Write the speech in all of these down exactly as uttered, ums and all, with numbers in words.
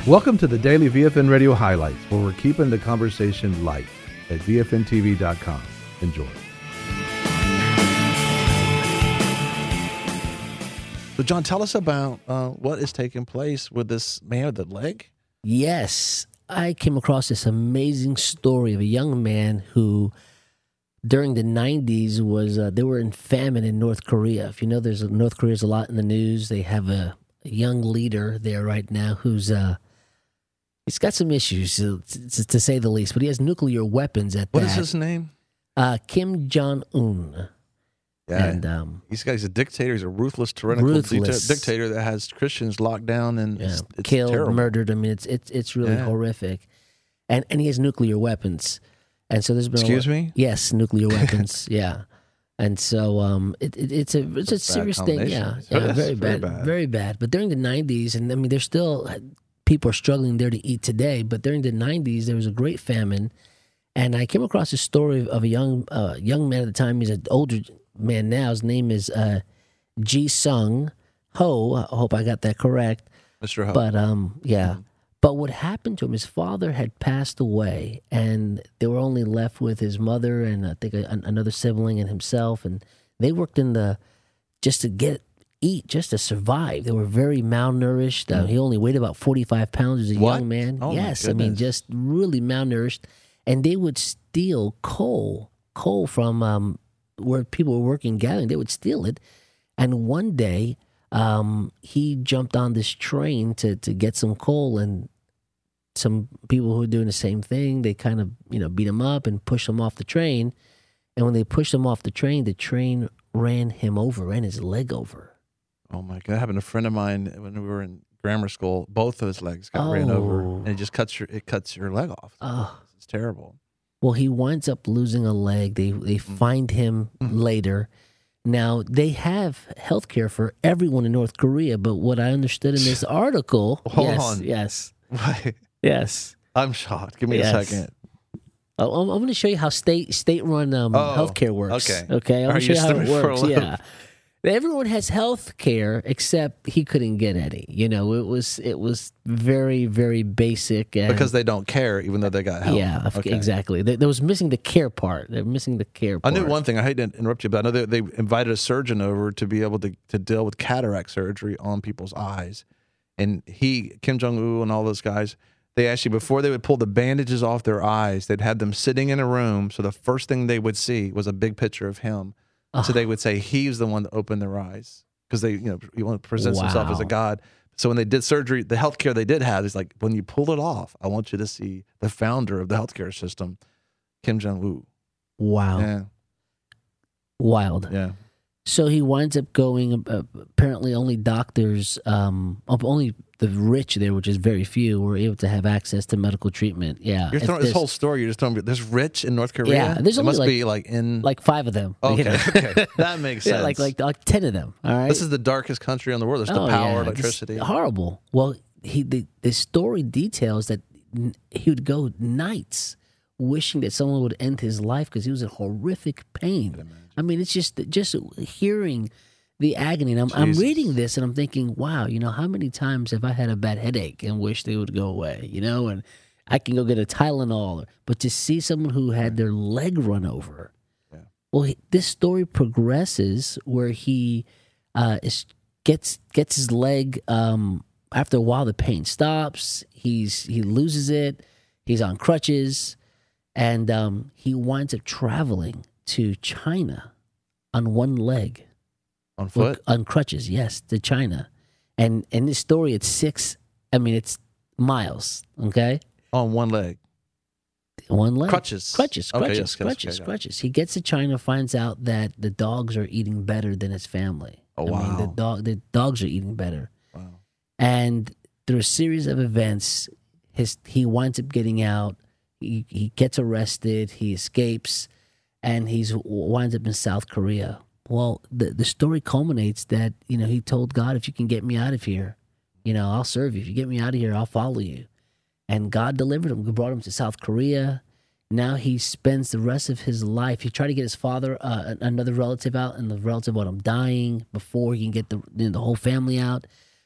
Welcome to the Daily V F N Radio Highlights, where we're keeping the conversation light at V F N T V dot com. Enjoy. So, John, tell us about uh, what is taking place with this man with the leg. Yes, I came across this amazing story of a young man who, during the nineties, was uh, they were in famine in North Korea. If you know, there's North Korea's a lot in the news. They have a, a young leader there right now who's uh, he's got some issues, to, to, to say the least. But he has nuclear weapons at What that. is his name? Uh, Kim Jong Un. Yeah, And um, he's got, he's a dictator. He's a ruthless, tyrannical Ruthless. dicta- dictator that has Christians locked down and yeah, it's, it's killed, terrible. murdered. I mean, it's it's it's really Yeah. horrific, and and he has nuclear weapons, and so there's been Excuse a lot, me? Yes, nuclear weapons. Yeah, and so um, it, it it's a it's a That's a bad serious thing. Yeah, combination. yeah, That's very very bad, bad. very bad. But during the nineties, and I mean, there's still people are struggling there to eat today. But during the nineties, there was a great famine, and I came across a story of, of a young uh, young man at the time. He's an older man now. His name is uh, Ji Sung Ho. I hope I got that correct. Mister Ho. But um, yeah. But what happened to him? His father had passed away, and they were only left with his mother and I think a, another sibling and himself. And they worked in the just to get eat, just to survive. They were very malnourished. Uh, he only weighed about forty-five pounds as a What? young man. Oh, my yes, I mean goodness. just really malnourished. And they would steal coal, coal from um, where people were working, gathering. They would steal it. And one day, um, he jumped on this train to to get some coal, and some people who were doing the same thing, they kind of, you know, beat him up and pushed him off the train. And when they pushed him off the train, the train ran him over, ran his leg over. Oh, my God. That happened to a friend of mine when we were in grammar school. Both of his legs got ran over, Oh. and it just cuts your, it cuts your leg off. Oh. It's terrible. Well, he winds up losing a leg. They they find him later. Now, they have health care for everyone in North Korea, but what I understood in this article... Hold yes, on. Yes, Wait, yes. I'm shocked. Give me Yes. a second. Oh, I'm, I'm going to show you how state state run um, Oh, healthcare works. okay. Okay. I'm All going right, to show you you how just it threw me for a works. loop. Yeah. Everyone has health care except he couldn't get any. You know, it was it was very very basic and, Because they don't care, even though they got help. yeah, of- Okay. exactly. There, there was missing the care part. They're missing the care I part. knew one thing. I hate to interrupt you, but I know they, they invited a surgeon over to be able to, to deal with cataract surgery on people's eyes. And he, Kim Jong-un and all those guys, they actually, before they would pull the bandages off their eyes, they'd have them sitting in a room. So the first thing they would see was a big picture of him. So they would say he's the one that opened their eyes because they, you know, he want to present himself as a Wow. god. So when they did surgery, the healthcare they did have is like, when you pull it off, I want you to see the founder of the healthcare system, Kim Jong-un. Wow. Yeah, Wild. yeah. So he winds up going. Uh, apparently, only doctors, um, only the rich there, which is very few, were able to have access to medical treatment. Yeah, You're If throwing this there's, whole story. You're just throwing. There's rich in North Korea. Yeah, there's it only must like- be like in. like five of them. you okay, know? okay, that makes sense. Yeah, like like like ten of them. All right. this is the darkest country in the world. There's no Oh, power, yeah, it's electricity. horrible. Well, he the, the story details that n- he would go nights wishing that someone would end his life because he was in horrific pain. I mean, it's just just hearing the agony. And I'm, I'm Jesus. reading this and I'm thinking, wow, you know, how many times have I had a bad headache and wish they would go away, you know, and I can go get a Tylenol. But to see someone who had their leg run over, Yeah. well, he, this story progresses where he uh, is, gets gets his leg. Um, after a while, the pain stops. He's he loses it. He's on crutches, and um, he winds up traveling to China on one leg. On Well, foot. on crutches, yes, to China. And in this story, it's six, I mean, it's miles, okay? On one leg. One leg. Crutches. Crutches, Okay, crutches, yes, yes, crutches, okay, got it. crutches. He gets to China, finds out that the dogs are eating better than his family. Oh, I mean, the, wow. dog, the dogs are eating better. Wow. And through a series of events, his he winds up getting out. He, he gets arrested. He escapes, and he's winds up in South Korea. Well, the the story culminates that, you know, he told God, if you can get me out of here, you know, I'll serve you. If you get me out of here, I'll follow you. And God delivered him, brought him to South Korea. Now he spends the rest of his life. He tried to get his father, uh, another relative out, and the relative told him dying before he can get the you know, the whole family out.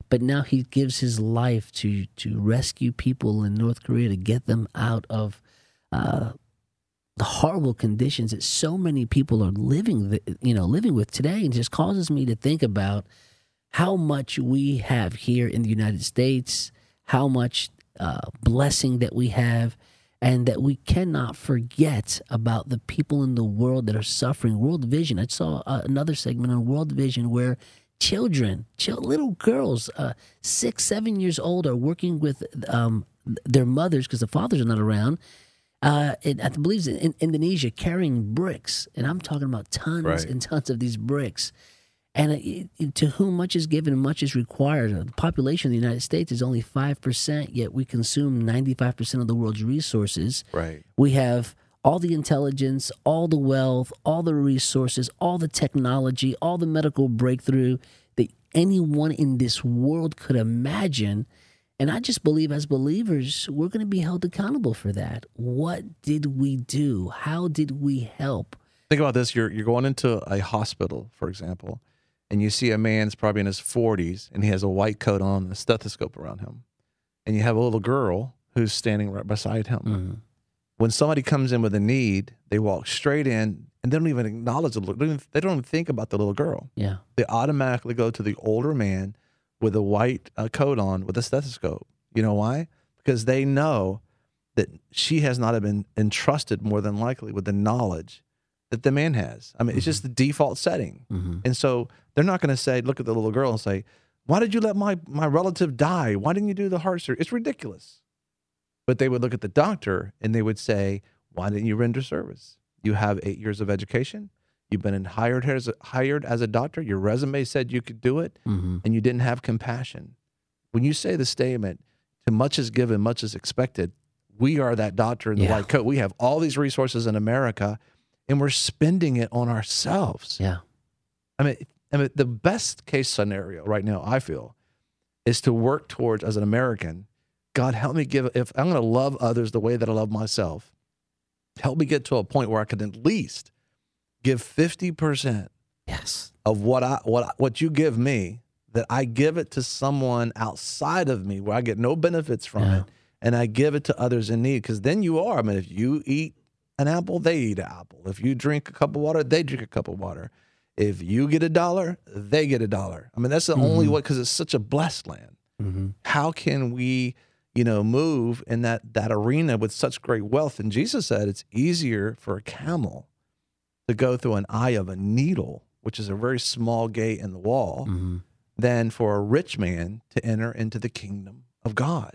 but now he gives his life to to rescue people in North Korea, to get them out of uh, the horrible conditions that so many people are living, th- you know, living with today. And just causes me to think about how much we have here in the United States, how much uh, blessing that we have, and that we cannot forget about the people in the world that are suffering. World Vision. I saw uh, another segment on World Vision where children, ch- little girls, uh, six, seven years old, are working with um, their mothers because the fathers are not around. Uh, it, I believe it's in Indonesia, carrying bricks, and I'm talking about tons Right. and tons of these bricks. And it, it, to whom much is given, much is required. The population of the United States is only five percent, yet we consume ninety-five percent of the world's resources. Right. We have all the intelligence, all the wealth, all the resources, all the technology, all the medical breakthrough that anyone in this world could imagine. And I just believe as believers, we're going to be held accountable for that. What did we do? How did we help? Think about this. You're, you're going into a hospital, for example, and you see a man's probably in his forties, and he has a white coat on and a stethoscope around him. And you have a little girl who's standing right beside him. Mm-hmm. When somebody comes in with a need, they walk straight in, and they don't even acknowledge the little, they don't even, they don't even think about the little girl. Yeah. They automatically go to the older man with a white uh, coat on with a stethoscope. You know why? Because they know that she has not been entrusted more than likely with the knowledge that the man has. I mean, mm-hmm. it's just the default setting. Mm-hmm. And so they're not going to say, look at the little girl and say, why did you let my, my relative die? Why didn't you do the heart surgery? It's ridiculous. But they would look at the doctor and they would say, why didn't you render service? You have eight years of education. You've been hired as a, hired as a doctor. Your resume said you could do it, Mm-hmm. and you didn't have compassion. When you say the statement, "To much is given, much is expected," we are that doctor in the Yeah. white coat. We have all these resources in America, and we're spending it on ourselves. Yeah. I mean, I mean, the best case scenario right now, I feel, is to work towards, as an American, God, help me give, if I'm going to love others the way that I love myself, help me get to a point where I can at least give fifty percent Yes. of what I what I- what you give me, that I give it to someone outside of me where I get no benefits from Yeah. it, and I give it to others in need. Because then you are. I mean, if you eat an apple, they eat an apple. If you drink a cup of water, they drink a cup of water. If you get a dollar, they get a dollar. I mean, that's the Mm-hmm. only way, because it's such a blessed land. Mm-hmm. How can we, you know, move in that that arena with such great wealth? And Jesus said it's easier for a camel to go through an eye of a needle, which is a very small gate in the wall, Mm-hmm. than for a rich man to enter into the kingdom of God.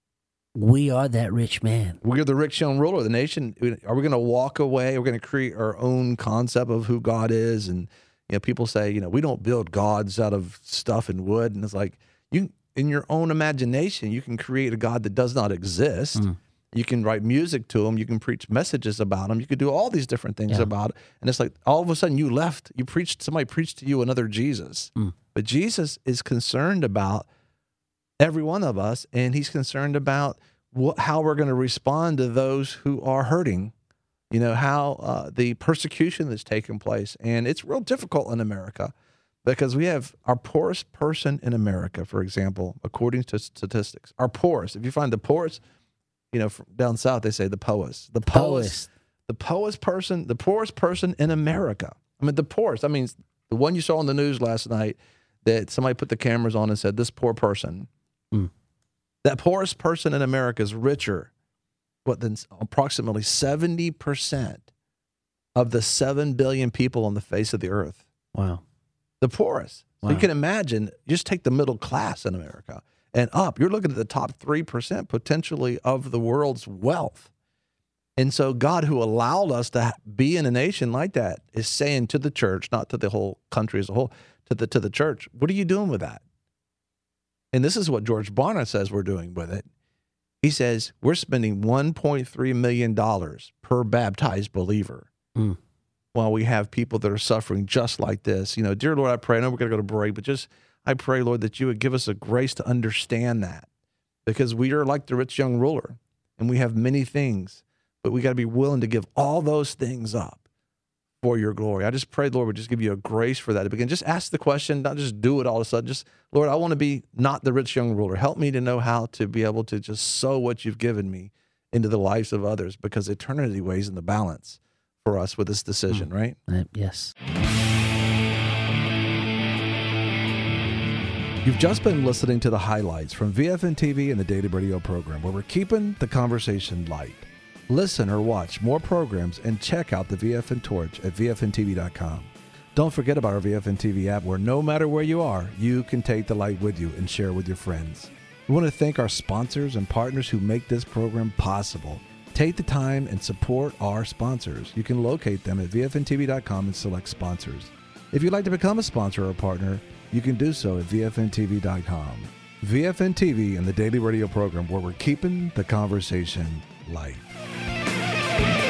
We are that rich man. We're the rich young ruler of the nation. Are we going to walk away? We're going to create our own concept of who God is. And, you know, people say, you know, we don't build gods out of stuff and wood. And it's like, you, in your own imagination, you can create a God that does not exist. Mm. You can write music to him. You can preach messages about him. You could do all these different things Yeah. about it. And it's like, all of a sudden you left, you preached, somebody preached to you another Jesus. Mm. But Jesus is concerned about every one of us, and he's concerned about what, how we're going to respond to those who are hurting, you know, how uh, the persecution that's taking place. And it's real difficult in America because we have our poorest person in America, for example, according to statistics, our poorest. If you find the poorest, you know, from down south, they say the poorest, the poorest, Poorest. the poorest person, the poorest person in America. I mean, the poorest. I mean, the one you saw on the news last night that somebody put the cameras on and said, this poor person, Mm. that poorest person in America is richer, what, than approximately seventy percent of the seven billion people on the face of the earth. Wow. The poorest. So Wow. you can imagine, just take the middle class in America and up. You're looking at the top three percent potentially of the world's wealth. And so God, who allowed us to be in a nation like that, is saying to the church, not to the whole country as a whole, to the to the church, what are you doing with that? And this is what George Barna says we're doing with it. He says we're spending one point three million dollars per baptized believer. Mm. While we have people that are suffering just like this. You know, dear Lord, I pray, I know we're going to go to break, but just, I pray, Lord, that you would give us a grace to understand that, because we are like the rich young ruler and we have many things, but we got to be willing to give all those things up for your glory. I just pray, Lord, would just give you a grace for that to begin. Just ask the question, not just do it all of a sudden. Just, Lord, I want to be not the rich young ruler. Help me to know how to be able to just sow what you've given me into the lives of others, because eternity weighs in the balance for us with this decision, Mm. right? Uh, yes. You've just been listening to the highlights from V F N T V and the Daily Radio program, where we're keeping the conversation light. Listen or watch more programs and check out the V F N Torch at V F N T V dot com. Don't forget about our V F N T V app, where no matter where you are, you can take the light with you and share with your friends. We want to thank our sponsors and partners who make this program possible. Take the time and support our sponsors. You can locate them at V F N T V dot com and select sponsors. If you'd like to become a sponsor or partner, you can do so at V F N T V dot com. V F N T V and the Daily Radio program, where we're keeping the conversation light.